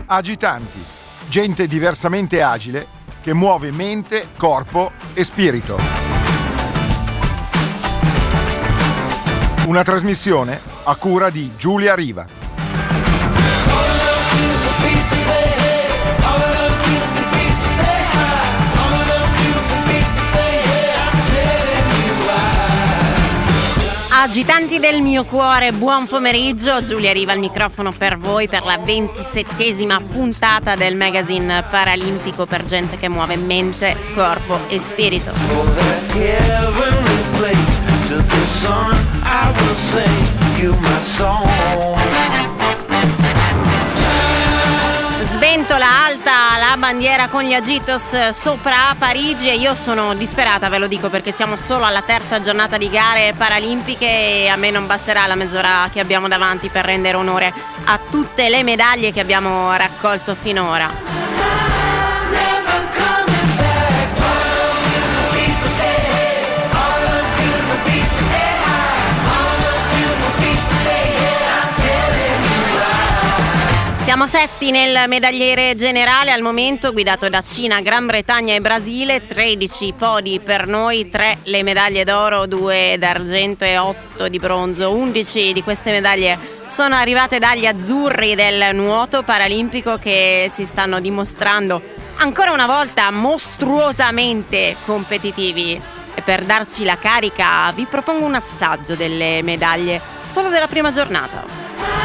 Agitanti, gente diversamente agile che muove mente, corpo e spirito. Una trasmissione a cura di Giulia Riva. Agitanti del mio cuore, buon pomeriggio. Giulia Riva al microfono per voi per la 27ª puntata del magazine paralimpico per gente che muove mente, corpo e spirito. Sventola alta la bandiera con gli Agitos sopra Parigi e io sono disperata, ve lo dico, perché siamo solo alla terza giornata di gare paralimpiche e a me non basterà la mezz'ora che abbiamo davanti per rendere onore a tutte le medaglie che abbiamo raccolto finora. Siamo sesti nel medagliere generale al momento, guidato da Cina, Gran Bretagna e Brasile. 13 podi per noi, 3 le medaglie d'oro, 2 d'argento e 8 di bronzo. 11 di queste medaglie sono arrivate dagli azzurri del nuoto paralimpico, che si stanno dimostrando ancora una volta mostruosamente competitivi. E per darci la carica vi propongo un assaggio delle medaglie solo della prima giornata.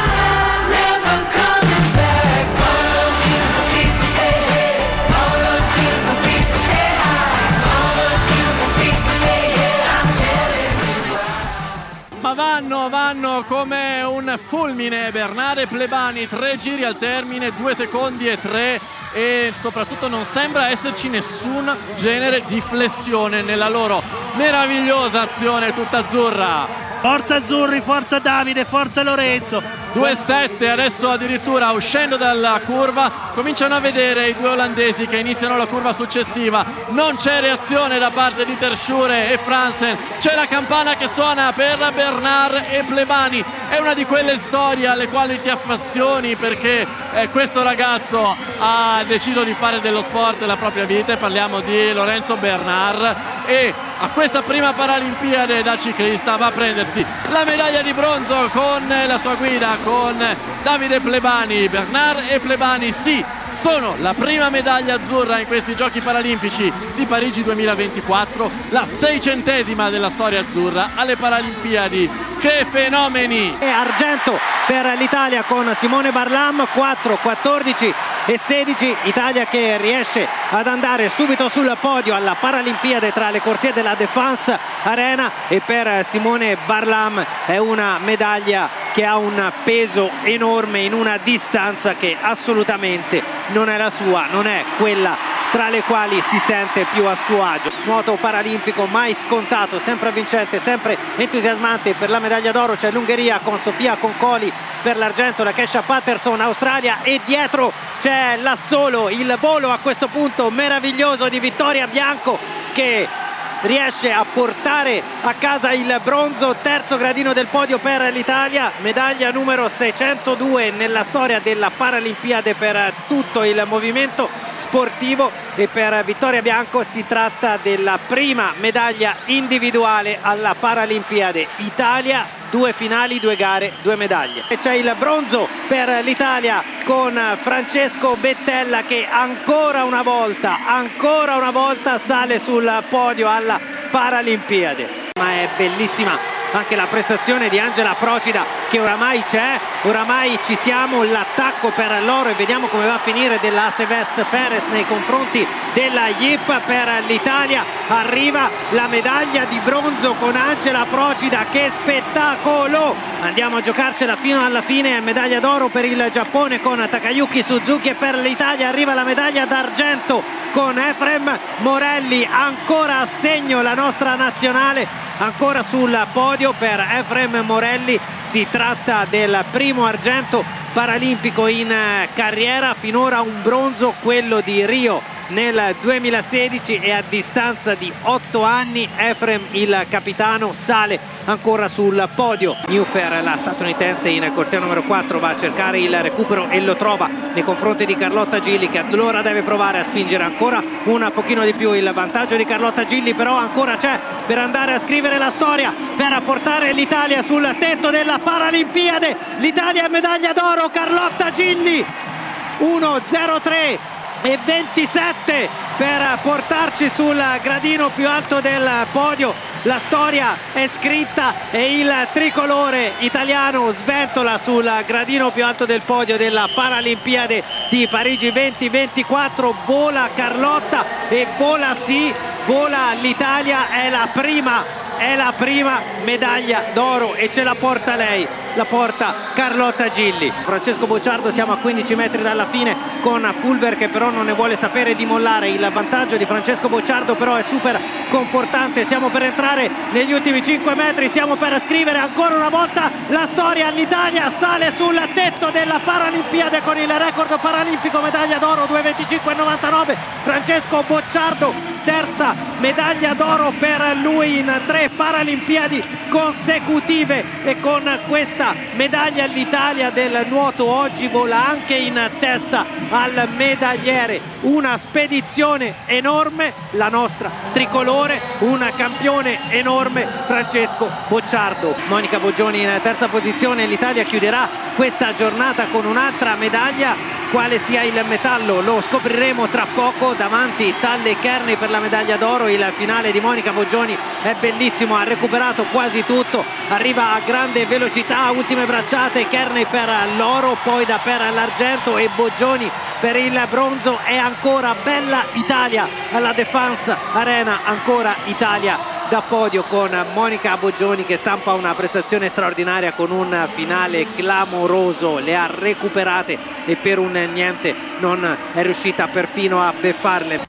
Ma vanno come un fulmine Bernard e Plebani, 3 giri al termine, 2 secondi e 3, e soprattutto non sembra esserci nessun genere di flessione nella loro meravigliosa azione tutta azzurra. Forza azzurri, forza Davide, forza Lorenzo. 2-7, adesso addirittura uscendo dalla curva cominciano a vedere i due olandesi che iniziano la curva successiva. Non c'è reazione da parte di Terschure e Fransen, c'è la campana che suona per Bernard e Plebani. È una di quelle storie alle quali ti affezioni, perché questo ragazzo ha deciso di fare dello sport la propria vita, e parliamo di Lorenzo Bernard, e a questa prima Paralimpiade da ciclista va a prendersi la medaglia di bronzo con la sua guida, con Davide Plebani. Bernard e Plebani sì, sono la prima medaglia azzurra in questi Giochi Paralimpici di Parigi 2024, la 600ª della storia azzurra alle Paralimpiadi. Che fenomeni! E argento per l'Italia con Simone Barlam, 4, 14 e 16, Italia che riesce ad andare subito sul podio alla Paralimpiade tra le corsie della Défense Arena, e per Simone Barlam è una medaglia che ha un peso enorme in una distanza che assolutamente non è la sua, non è quella tra le quali si sente più a suo agio. Nuoto paralimpico mai scontato, sempre vincente, sempre entusiasmante. Per la medaglia d'oro c'è l'Ungheria con Sofia Concoli, per l'argento la Kesha Patterson, Australia, e dietro c'è l'assolo, il volo a questo punto meraviglioso di Vittoria Bianco, che riesce a portare a casa il bronzo, terzo gradino del podio per l'Italia, medaglia numero 602 nella storia della Paralimpiade per tutto il movimento sportivo, e per Vittoria Bianco si tratta della prima medaglia individuale alla Paralimpiade. Italia, 2 finali, 2 gare, 2 medaglie. E c'è il bronzo per l'Italia con Francesco Bettella, che ancora una volta sale sul podio alla Paralimpiade. Ma è bellissima anche la prestazione di Angela Procida, che oramai c'è, oramai ci siamo, l'attacco per l'oro, e vediamo come va a finire della Aceves Perez nei confronti della Yip. Per l'Italia arriva la medaglia di bronzo con Angela Procida, che spettacolo! Andiamo a giocarcela fino alla fine. Medaglia d'oro per il Giappone con Takayuki Suzuki, e per l'Italia arriva la medaglia d'argento con Efrem Morelli, ancora a segno la nostra nazionale, ancora sul podio per Efrem Morelli. Si tratta del primo argento paralimpico in carriera, finora un bronzo, quello di Rio nel 2016 e a distanza di 8 anni Efrem, il capitano, sale ancora sul podio. Newfer, la statunitense in corsia numero 4, va a cercare il recupero e lo trova nei confronti di Carlotta Gilli, che allora deve provare a spingere ancora un pochino di più. Il vantaggio di Carlotta Gilli però ancora c'è per andare a scrivere la storia, per portare l'Italia sul tetto della Paralimpiade. L'Italia è medaglia d'oro, Carlotta Gilli 1:03 e 27 per portarci sul gradino più alto del podio. La storia è scritta e il tricolore italiano sventola sul gradino più alto del podio della Paralimpiade di Parigi 2024. Vola Carlotta e vola l'Italia, è la prima medaglia d'oro e ce la porta lei, la porta Carlotta Gilli. Francesco Bocciardo, siamo a 15 metri dalla fine con Pulver che però non ne vuole sapere di mollare. Il vantaggio di Francesco Bocciardo però è super confortante. Stiamo per entrare negli ultimi 5 metri, stiamo per scrivere ancora una volta la storia. L'Italia sale sul tetto della Paralimpiade con il record paralimpico, medaglia d'oro 2:25,99. Francesco Bocciardo, terza medaglia d'oro per lui in 3 Paralimpiadi consecutive, e con questa medaglia l'Italia del nuoto oggi vola anche in testa al medagliere. Una spedizione enorme, la nostra tricolore, un campione enorme, Francesco Bocciardo. Monica Boggioni in terza posizione. L'Italia chiuderà questa giornata con un'altra medaglia. Quale sia il metallo lo scopriremo tra poco. Davanti Talle e Kearney per la medaglia d'oro. Il finale di Monica Boggioni è bellissimo, ha recuperato quasi tutto, arriva a grande velocità, ultime bracciate, Kearney per l'oro, poi per l'argento e Boggioni per il bronzo. È ancora bella Italia alla Défense Arena, ancora Italia da podio con Monica Boggioni che stampa una prestazione straordinaria con un finale clamoroso. Le ha recuperate e per un niente non è riuscita perfino a beffarle.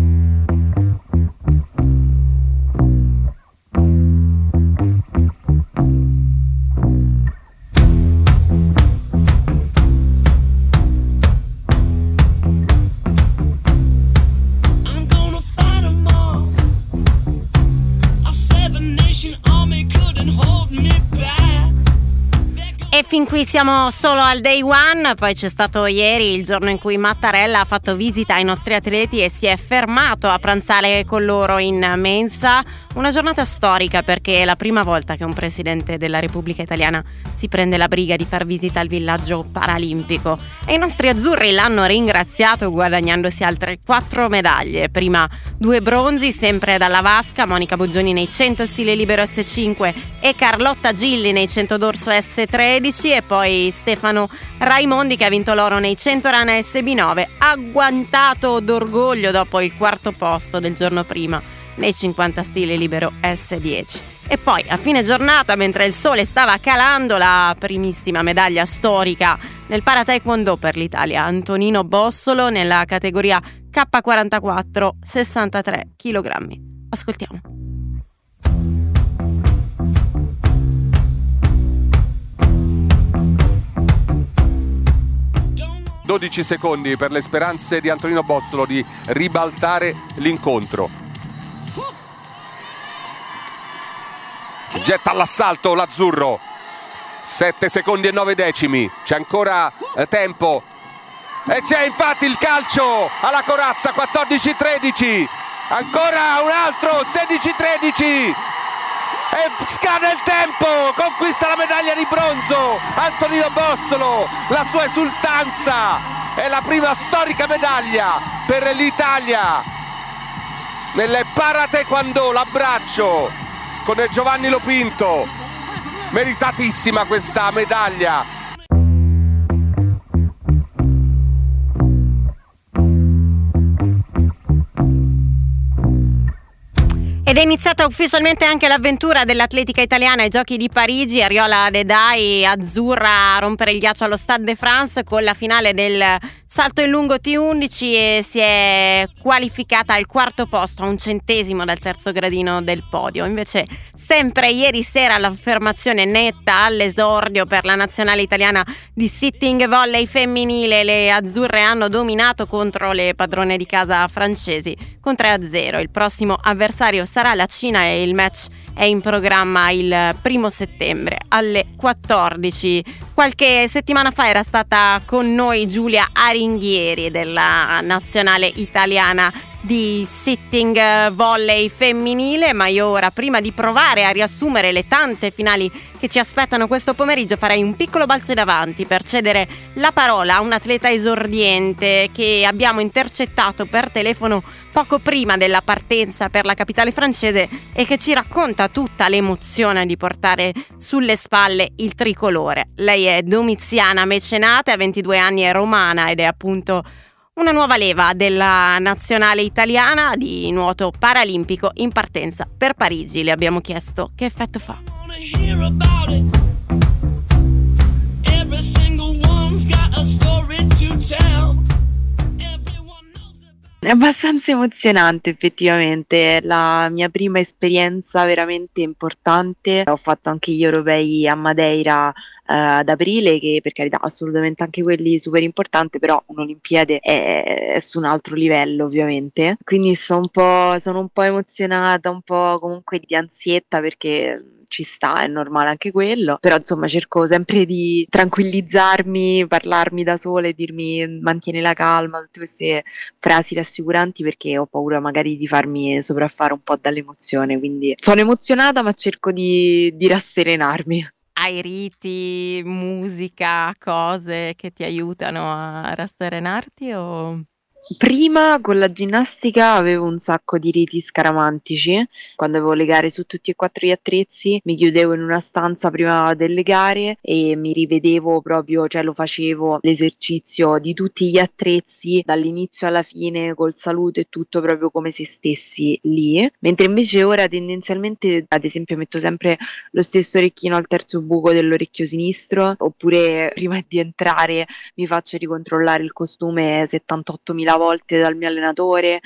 E fin qui siamo solo al day one, poi c'è stato ieri il giorno in cui Mattarella ha fatto visita ai nostri atleti e si è fermato a pranzare con loro in mensa. Una giornata storica perché è la prima volta che un presidente della Repubblica Italiana si prende la briga di far visita al villaggio paralimpico. E i nostri azzurri l'hanno ringraziato guadagnandosi altre 4 medaglie. Prima 2 bronzi, sempre dalla vasca, Monica Boggioni nei 100 stile libero S5 e Carlotta Gilli nei 100 dorso S13, e poi Stefano Raimondi che ha vinto l'oro nei 100 rana SB9, agguantato d'orgoglio dopo il 4° posto del giorno prima nei 50 stile libero S10. E poi a fine giornata, mentre il sole stava calando, la primissima medaglia storica nel para taekwondo per l'Italia, Antonino Bossolo nella categoria K44 63 kg. Ascoltiamo. 12 secondi per le speranze di Antonino Bossolo di ribaltare l'incontro. Si getta all'assalto l'azzurro. 7 secondi e 9 decimi. C'è ancora tempo. E c'è infatti il calcio alla corazza. 14-13. Ancora un altro. 16-13. E scade il tempo, conquista la medaglia di bronzo Antonino Bossolo, la sua esultanza, è la prima storica medaglia per l'Italia nelle para taekwondo, l'abbraccio con Giovanni Lopinto, meritatissima questa medaglia. Ed è iniziata ufficialmente anche l'avventura dell'atletica italiana ai Giochi di Parigi. Ariola Dedai, azzurra, a rompere il ghiaccio allo Stade de France con la finale del salto in lungo T11 e si è qualificata al 4° posto, a un centesimo dal terzo gradino del podio. Invece Sempre ieri sera l'affermazione netta all'esordio per la nazionale italiana di sitting volley femminile. Le azzurre hanno dominato contro le padrone di casa francesi con 3-0. Il prossimo avversario sarà la Cina e il match è in programma il 1 settembre alle 14. Qualche settimana fa era stata con noi Giulia Aringhieri della nazionale italiana di sitting volley femminile, ma io ora, prima di provare a riassumere le tante finali che ci aspettano questo pomeriggio, farei un piccolo balzo in avanti per cedere la parola a un atleta esordiente che abbiamo intercettato per telefono poco prima della partenza per la capitale francese e che ci racconta tutta l'emozione di portare sulle spalle il tricolore. Lei è Domiziana Mecenate, ha 22 anni, è romana ed è appunto una nuova leva della nazionale italiana di nuoto paralimpico in partenza per Parigi. Le abbiamo chiesto che effetto fa. È abbastanza emozionante effettivamente, la mia prima esperienza veramente importante. Ho fatto anche gli europei a Madeira ad aprile, che per carità assolutamente anche quelli super importanti, però un'Olimpiade è su un altro livello ovviamente, quindi sono un po' emozionata, un po' comunque di ansietta perché ci sta, è normale anche quello, però insomma cerco sempre di tranquillizzarmi, parlarmi da sola e dirmi mantieni la calma, tutte queste frasi rassicuranti, perché ho paura magari di farmi sopraffare un po' dall'emozione, quindi sono emozionata ma cerco di rasserenarmi. Hai riti, musica, cose che ti aiutano a rasserenarti o... Prima con la ginnastica avevo un sacco di riti scaramantici. Quando avevo le gare su tutti e 4 gli attrezzi mi chiudevo in una stanza prima delle gare e mi rivedevo proprio, cioè lo facevo l'esercizio di tutti gli attrezzi dall'inizio alla fine col saluto e tutto, proprio come se stessi lì. Mentre invece ora tendenzialmente, ad esempio, metto sempre lo stesso orecchino al terzo buco dell'orecchio sinistro, oppure prima di entrare mi faccio ricontrollare il costume 78.000 volte dal mio allenatore,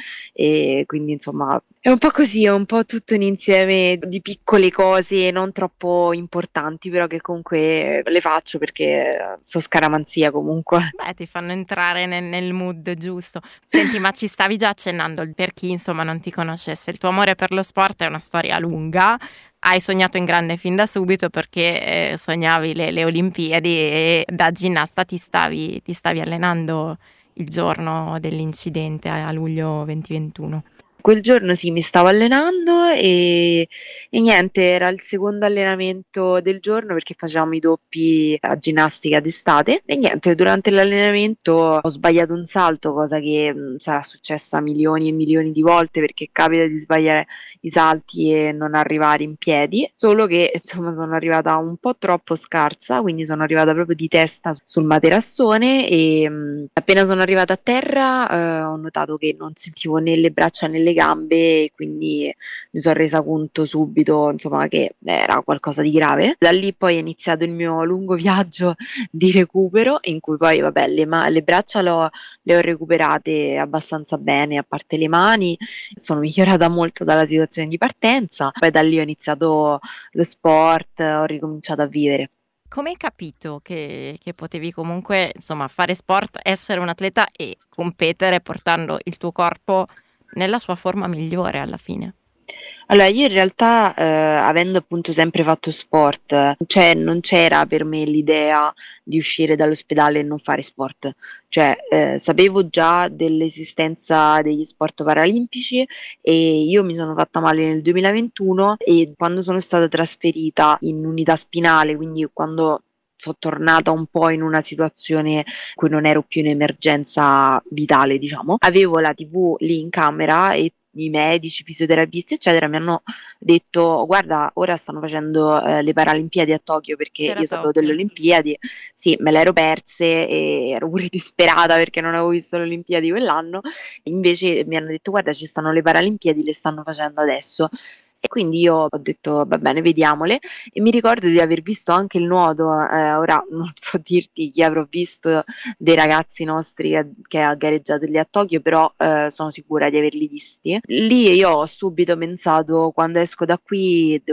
e quindi insomma è un po' così, è un po' tutto un insieme di piccole cose non troppo importanti, però che comunque le faccio perché so scaramanzia comunque. Beh, ti fanno entrare nel mood giusto. Senti, ma ci stavi già accennando, per chi insomma non ti conoscesse, il tuo amore per lo sport è una storia lunga. Hai sognato in grande fin da subito perché sognavi le Olimpiadi e da ginnasta ti stavi allenando il giorno dell'incidente a luglio 2021. Quel giorno sì, mi stavo allenando e niente, era il secondo allenamento del giorno perché facevamo i doppi a ginnastica d'estate e niente, durante l'allenamento ho sbagliato un salto, cosa che sarà successa milioni e milioni di volte perché capita di sbagliare i salti e non arrivare in piedi, solo che insomma sono arrivata un po' troppo scarsa, quindi sono arrivata proprio di testa sul materassone e appena sono arrivata a terra ho notato che non sentivo né le braccia né le gambe e quindi mi sono resa conto subito insomma che era qualcosa di grave. Da lì poi è iniziato il mio lungo viaggio di recupero in cui poi vabbè le braccia le ho recuperate abbastanza bene, a parte le mani sono migliorata molto dalla situazione di partenza, poi da lì ho iniziato lo sport, ho ricominciato a vivere. Come hai capito che potevi comunque insomma fare sport, essere un atleta e competere portando il tuo corpo nella sua forma migliore alla fine? Allora, io in realtà, avendo appunto sempre fatto sport, cioè non c'era per me l'idea di uscire dall'ospedale e non fare sport. Cioè, sapevo già dell'esistenza degli sport paralimpici e io mi sono fatta male nel 2021 e quando sono stata trasferita in unità spinale, quindi quando sono tornata un po' in una situazione in cui non ero più in emergenza vitale, diciamo, avevo la TV lì in camera e i medici, fisioterapisti eccetera mi hanno detto guarda ora stanno facendo le Paralimpiadi a Tokyo, perché C'era io sapevo Tokyo. delle Olimpiadi, sì, me le ero perse e ero pure disperata perché non avevo visto le Olimpiadi quell'anno, invece mi hanno detto guarda ci stanno le Paralimpiadi, le stanno facendo adesso. E quindi io ho detto va bene, vediamole, e mi ricordo di aver visto anche il nuoto, ora non so dirti chi avrò visto dei ragazzi nostri che ha gareggiato lì a Tokyo, però sono sicura di averli visti. Lì io ho subito pensato quando esco da qui devo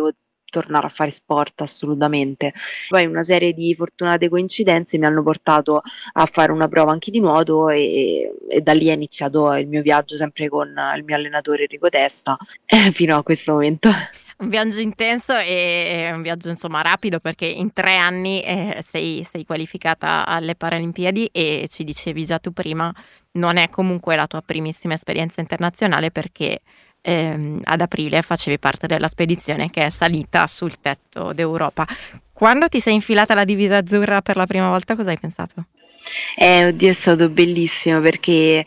tornare a fare sport assolutamente. Poi una serie di fortunate coincidenze mi hanno portato a fare una prova anche di nuoto e da lì è iniziato il mio viaggio sempre con il mio allenatore Enrico Testa fino a questo momento. Un viaggio intenso e un viaggio insomma rapido, perché in 3 anni sei qualificata alle Paralimpiadi e ci dicevi già tu prima, non è comunque la tua primissima esperienza internazionale, perché ad aprile facevi parte della spedizione che è salita sul tetto d'Europa. Quando ti sei infilata la divisa azzurra per la prima volta, cosa hai pensato? Oddio, è stato bellissimo perché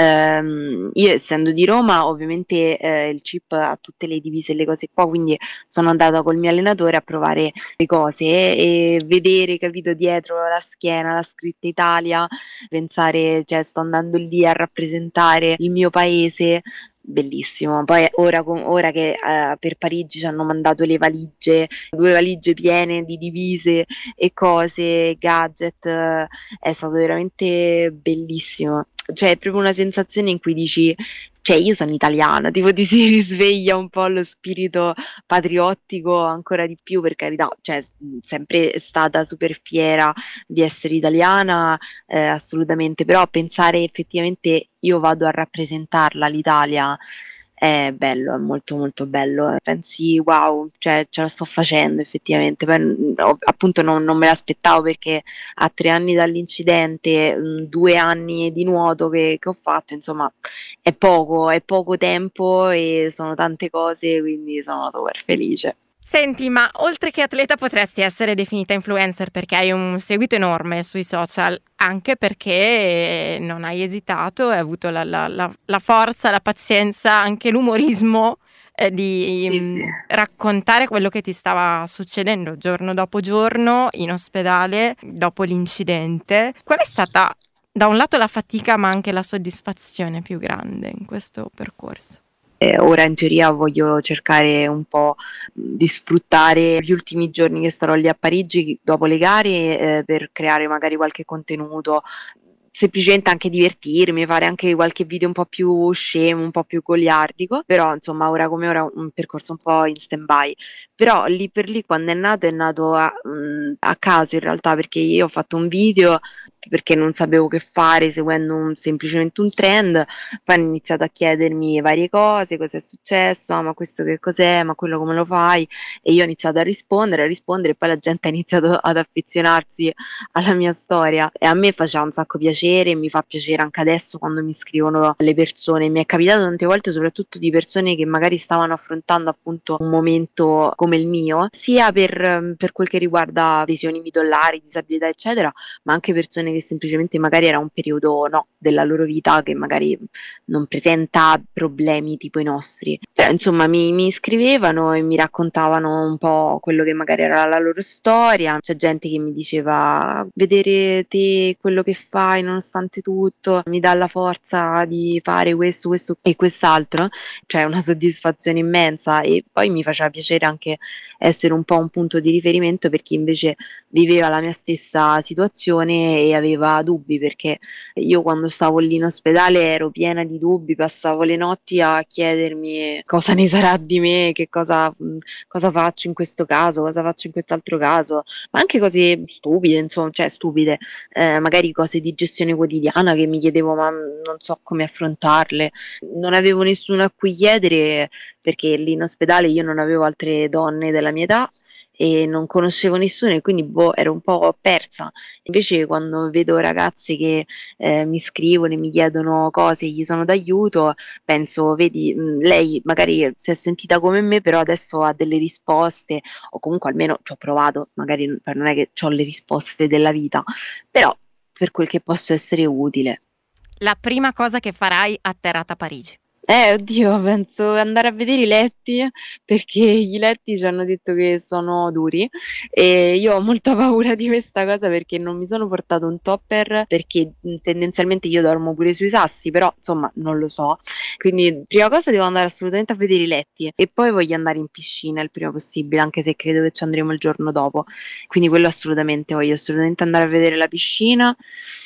io essendo di Roma ovviamente il CIP ha tutte le divise e le cose qua, quindi sono andata col mio allenatore a provare le cose e vedere, capito, dietro la schiena la scritta Italia, pensare, cioè sto andando lì a rappresentare il mio paese. Bellissimo. Poi ora che per Parigi ci hanno mandato le valigie, 2 valigie piene di divise e cose, gadget, è stato veramente bellissimo. Cioè è proprio una sensazione in cui dici, cioè io sono italiana, tipo ti si risveglia un po' lo spirito patriottico ancora di più, per carità, cioè sempre stata super fiera di essere italiana, assolutamente, però pensare effettivamente io vado a rappresentarla l'Italia è bello, è molto molto bello. Pensi, wow, cioè ce la sto facendo effettivamente. Poi, appunto non me l'aspettavo perché a 3 anni dall'incidente, 2 anni di nuoto che ho fatto, insomma, è poco tempo e sono tante cose, quindi sono super felice. Senti, ma oltre che atleta potresti essere definita influencer, perché hai un seguito enorme sui social, anche perché non hai esitato, hai avuto la forza, la pazienza, anche l'umorismo di Sì. raccontare quello che ti stava succedendo giorno dopo giorno in ospedale dopo l'incidente. Qual è stata, da un lato, la fatica ma anche la soddisfazione più grande in questo percorso? Ora in teoria voglio cercare un po' di sfruttare gli ultimi giorni che starò lì a Parigi dopo le gare per creare magari qualche contenuto, semplicemente anche divertirmi, fare anche qualche video un po' più scemo, un po' più goliardico, però insomma ora come ora un percorso un po' in stand-by. Però lì per lì quando è nato a caso in realtà, perché io ho fatto un video perché non sapevo che fare seguendo semplicemente un trend, poi hanno iniziato a chiedermi varie cose, cosa è successo, ma questo che cos'è, ma quello come lo fai, e io ho iniziato a rispondere e poi la gente ha iniziato ad affezionarsi alla mia storia e a me faceva un sacco piacere e mi fa piacere anche adesso quando mi scrivono le persone. Mi è capitato tante volte soprattutto di persone che magari stavano affrontando appunto un momento come il mio, sia per quel che riguarda lesioni midollari, disabilità eccetera, ma anche persone che semplicemente magari era un periodo della loro vita che magari non presenta problemi tipo i nostri, però insomma mi scrivevano e mi raccontavano un po' quello che magari era la loro storia. C'è gente che mi diceva vedere te quello che fai nonostante tutto mi dà la forza di fare questo e quest'altro, cioè una soddisfazione immensa, e poi mi faceva piacere anche essere un po' un punto di riferimento per chi invece viveva la mia stessa situazione e aveva dubbi, perché io quando stavo lì in ospedale ero piena di dubbi, passavo le notti a chiedermi cosa ne sarà di me, che cosa faccio in questo caso, cosa faccio in quest'altro caso, ma anche cose stupide, insomma, cioè stupide, magari cose di gestione quotidiana che mi chiedevo ma non so come affrontarle, non avevo nessuno a cui chiedere perché lì in ospedale io non avevo altre donne della mia età e non conoscevo nessuno e quindi ero un po' persa. Invece quando vedo ragazze che mi scrivono e mi chiedono cose, gli sono d'aiuto, penso, vedi, lei magari si è sentita come me, però adesso ha delle risposte, o comunque almeno ci ho provato, magari non è che ho le risposte della vita, però per quel che posso essere utile. La prima cosa che farai atterrata a Parigi? Oddio, penso andare a vedere i letti, perché i letti ci hanno detto che sono duri e io ho molta paura di questa cosa perché non mi sono portato un topper, perché tendenzialmente io dormo pure sui sassi, però insomma non lo so, quindi prima cosa devo andare assolutamente a vedere i letti e poi voglio andare in piscina il prima possibile, anche se credo che ci andremo il giorno dopo, quindi quello assolutamente, voglio assolutamente andare a vedere la piscina.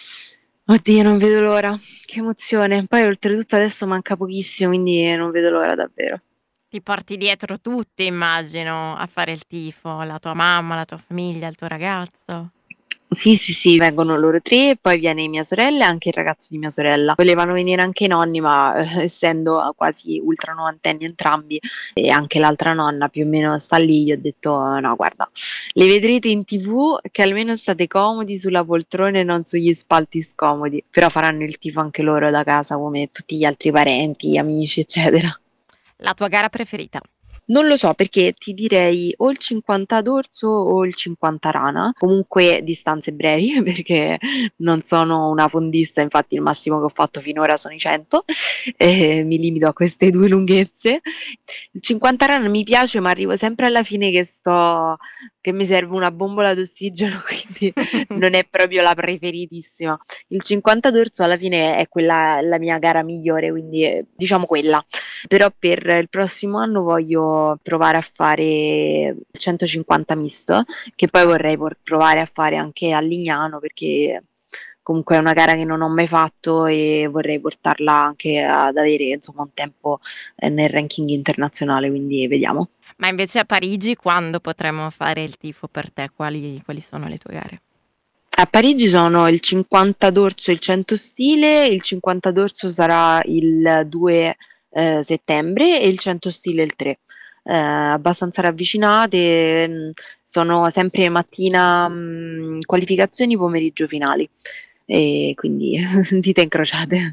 Oddio, non vedo l'ora, che emozione. Poi oltretutto adesso manca pochissimo, quindi non vedo l'ora davvero. Ti porti dietro tutti, immagino, a fare il tifo, la tua mamma, la tua famiglia, il tuo ragazzo. Sì, vengono loro tre, poi viene mia sorella e anche il ragazzo di mia sorella. Volevano venire anche i nonni, ma essendo quasi ultra novantenni entrambi e anche l'altra nonna più o meno sta lì, gli ho detto no, guarda, le vedrete in TV che almeno state comodi sulla poltrona e non sugli spalti scomodi, però faranno il tifo anche loro da casa come tutti gli altri parenti, amici, eccetera. La tua gara preferita? Non lo so perché ti direi o il 50 dorso o il 50 rana, comunque distanze brevi perché non sono una fondista, infatti il massimo che ho fatto finora sono i 100, mi limito a queste due lunghezze. Il 50 rana mi piace ma arrivo sempre alla fine che mi serve una bombola d'ossigeno, quindi non è proprio la preferitissima. Il 50 dorso alla fine è quella la mia gara migliore, quindi diciamo quella. Però per il prossimo anno voglio provare a fare 150 misto, che poi vorrei provare a fare anche a Lignano, perché comunque è una gara che non ho mai fatto e vorrei portarla anche ad avere insomma un tempo nel ranking internazionale, quindi vediamo. Ma invece a Parigi quando potremo fare il tifo per te? Quali sono le tue gare? A Parigi sono il 50 dorso e il 100 stile, il 50 dorso sarà il 2 settembre e il 100 stile il 3. Abbastanza ravvicinate, sono sempre mattina qualificazioni, pomeriggio finali, e quindi dita incrociate.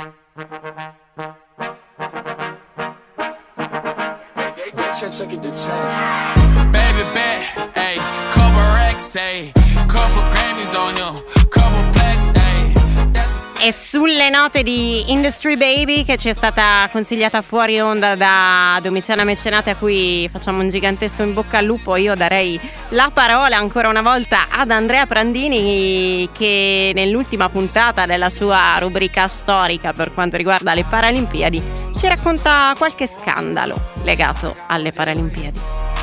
Baby bet, ayy, couple racks, ayy, couple Grammys on him, couple plaques, ayy. E sulle note di Industry Baby, che ci è stata consigliata fuori onda da Domiziana Mecenate, a cui facciamo un gigantesco in bocca al lupo, io darei la parola ancora una volta ad Andrea Prandini, che nell'ultima puntata della sua rubrica storica per quanto riguarda le Paralimpiadi ci racconta qualche scandalo legato alle Paralimpiadi.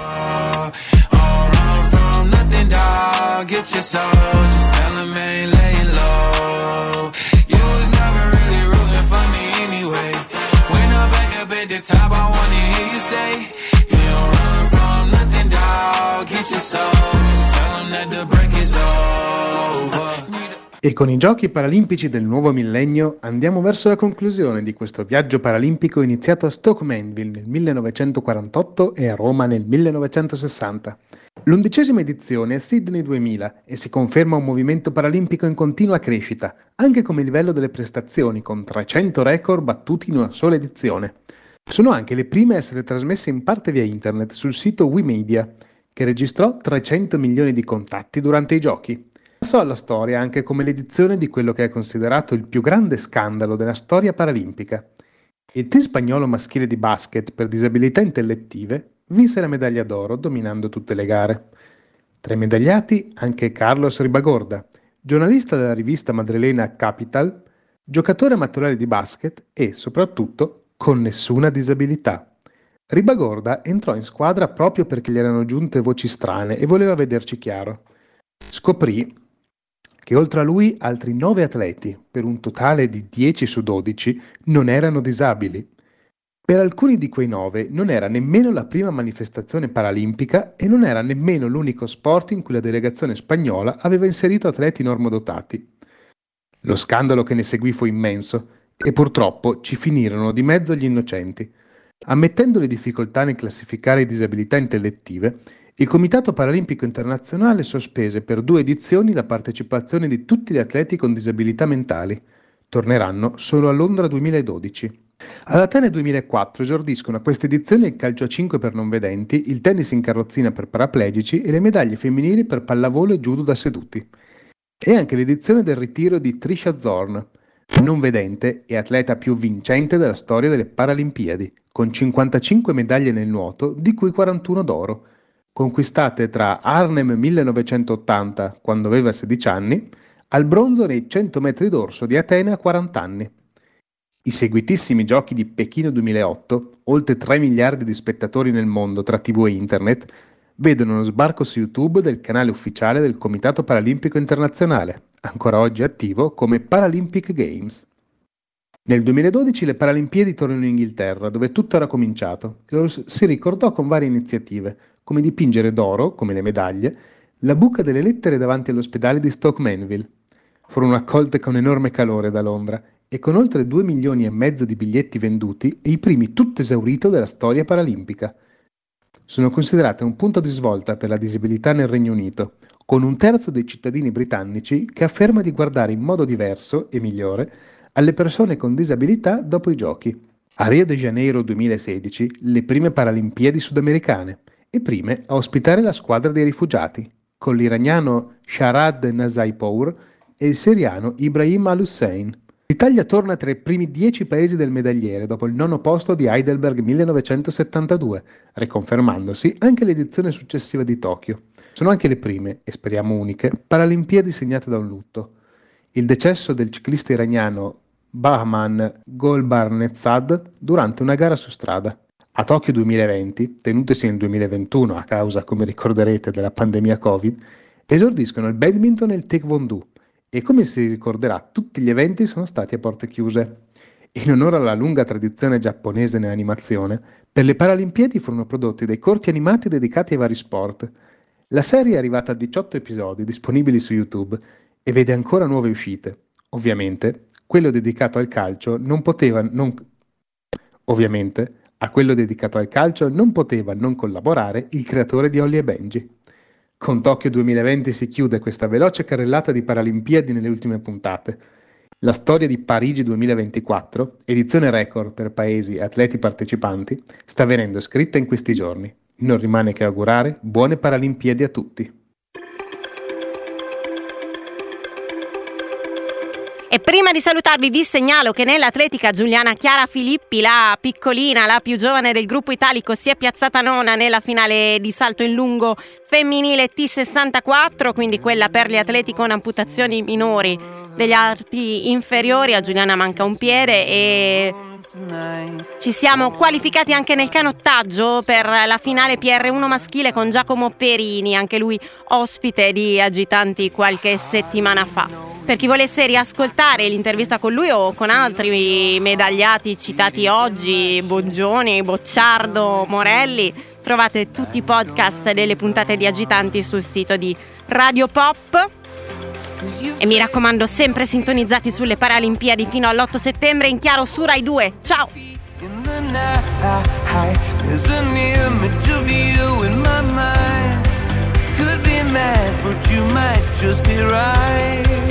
E con i Giochi Paralimpici del nuovo millennio andiamo verso la conclusione di questo viaggio paralimpico iniziato a Stoke Mandeville nel 1948 e a Roma nel 1960. L'11ª edizione è Sydney 2000 e si conferma un movimento paralimpico in continua crescita, anche come livello delle prestazioni, con 300 record battuti in una sola edizione. Sono anche le prime a essere trasmesse in parte via internet sul sito Wimedia, che registrò 300 milioni di contatti durante i giochi. Passò alla storia anche come l'edizione di quello che è considerato il più grande scandalo della storia paralimpica. Il team spagnolo maschile di basket per disabilità intellettive vinse la medaglia d'oro dominando tutte le gare. Tra i medagliati anche Carlos Ribagorda, giornalista della rivista madrilena Capital, giocatore amatoriale di basket e, soprattutto, con nessuna disabilità. Ribagorda entrò in squadra proprio perché gli erano giunte voci strane e voleva vederci chiaro. Scoprì che oltre a lui altri 9 atleti, per un totale di 10 su 12, non erano disabili. Per alcuni di quei 9 non era nemmeno la prima manifestazione paralimpica e non era nemmeno l'unico sport in cui la delegazione spagnola aveva inserito atleti normodotati. Lo scandalo che ne seguì fu immenso e purtroppo ci finirono di mezzo gli innocenti. Ammettendo le difficoltà nel classificare disabilità intellettive, il Comitato Paralimpico Internazionale sospese per 2 edizioni la partecipazione di tutti gli atleti con disabilità mentali. Torneranno solo a Londra 2012. Ad Atene 2004 esordiscono a queste edizioni il calcio a 5 per non vedenti, il tennis in carrozzina per paraplegici e le medaglie femminili per pallavolo e judo da seduti. E anche l'edizione del ritiro di Trisha Zorn, non vedente e atleta più vincente della storia delle Paralimpiadi, con 55 medaglie nel nuoto, di cui 41 d'oro, conquistate tra Arnhem 1980, quando aveva 16 anni, al bronzo nei 100 metri d'orso di Atene a 40 anni. I seguitissimi giochi di Pechino 2008, oltre 3 miliardi di spettatori nel mondo tra TV e internet, vedono lo sbarco su YouTube del canale ufficiale del Comitato Paralimpico Internazionale, ancora oggi attivo come Paralympic Games. Nel 2012 le Paralimpiadi tornano in Inghilterra, dove tutto era cominciato, e lo si ricordò con varie iniziative, come dipingere d'oro, come le medaglie, la buca delle lettere davanti all'ospedale di Stoke Mandeville. Furono accolte con enorme calore da Londra e con oltre 2,5 milioni di biglietti venduti e i primi tutto esaurito della storia paralimpica. Sono considerate un punto di svolta per la disabilità nel Regno Unito, con 1/3 dei cittadini britannici che afferma di guardare in modo diverso e migliore alle persone con disabilità dopo i giochi. A Rio de Janeiro 2016 le prime Paralimpiadi sudamericane e prime a ospitare la squadra dei rifugiati, con l'iraniano Sharad Nazaipour e il siriano Ibrahim Al-Hussein. L'Italia torna tra i primi 10 paesi del medagliere dopo il 9° posto di Heidelberg 1972, riconfermandosi anche l'edizione successiva di Tokyo. Sono anche le prime, e speriamo uniche, Paralimpiadi segnate da un lutto. Il decesso del ciclista iraniano Bahman Golbarnezad durante una gara su strada. A Tokyo 2020, tenutesi nel 2021 a causa, come ricorderete, della pandemia Covid, esordiscono il badminton e il taekwondo e, come si ricorderà, tutti gli eventi sono stati a porte chiuse. In onore alla lunga tradizione giapponese nell'animazione, per le Paralimpiadi furono prodotti dei corti animati dedicati ai vari sport. La serie è arrivata a 18 episodi disponibili su YouTube e vede ancora nuove uscite. Ovviamente, quello dedicato al calcio non poteva non collaborare il creatore di Holly e Benji. Con Tokyo 2020 si chiude questa veloce carrellata di Paralimpiadi nelle ultime puntate. La storia di Parigi 2024, edizione record per paesi e atleti partecipanti, sta venendo scritta in questi giorni. Non rimane che augurare buone Paralimpiadi a tutti. E prima di salutarvi vi segnalo che nell'atletica Giuliana Chiara Filippi, la piccolina, la più giovane del gruppo italico, si è piazzata nona nella finale di salto in lungo femminile T64, quindi quella per gli atleti con amputazioni minori degli arti inferiori. A Giuliana manca un piede e ci siamo qualificati anche nel canottaggio per la finale PR1 maschile con Giacomo Perini, anche lui ospite di Agitanti qualche settimana fa. Per chi volesse riascoltare l'intervista con lui o con altri medagliati citati oggi, Bongioni, Bocciardo, Morelli, trovate tutti i podcast delle puntate di Agitanti sul sito di Radio Pop. E mi raccomando, sempre sintonizzati sulle Paralimpiadi fino all'8 settembre in chiaro su Rai 2. Ciao! Could be mad, but you might just be right.